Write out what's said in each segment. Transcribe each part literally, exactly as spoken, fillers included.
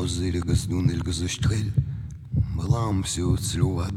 az ilgas dun ilgas ustrel Balam psiut sluad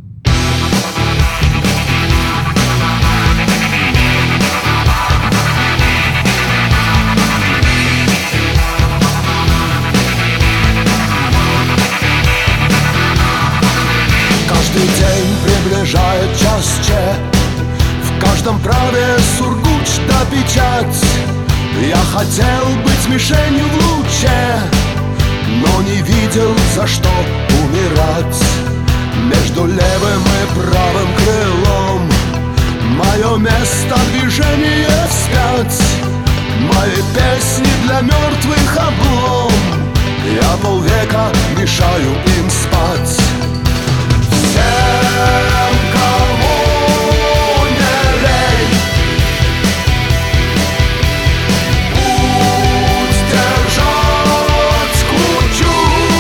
Каждый день приближает час че, в каждом праве сургуч да печать. Я хотел быть мишенью в луче, но не видел, за что умирать. Между левым и правым крылом мое место движения вспять. Мои песни для мертвых облом, я полвека мешаю им спать. Всем, кому не лень, путь держать кучу,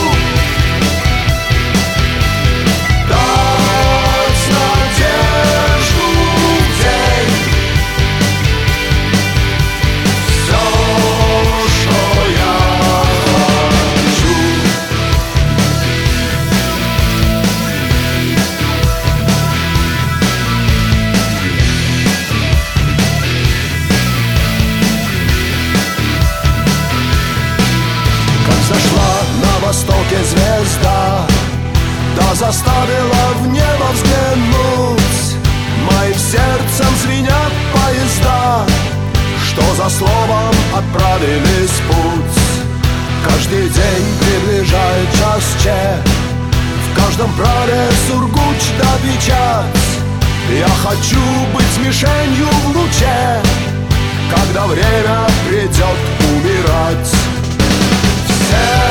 дать надежду в день. Все, что я хочу. Зашла на востоке звезда, да заставила в небо взглянуть. Моим сердцем звенят поезда, что за словом отправились в путь. Каждый день приближает час че, в каждом праве сургуч да печать. Я хочу быть мишенью в луче, когда время придет умирать. Yeah.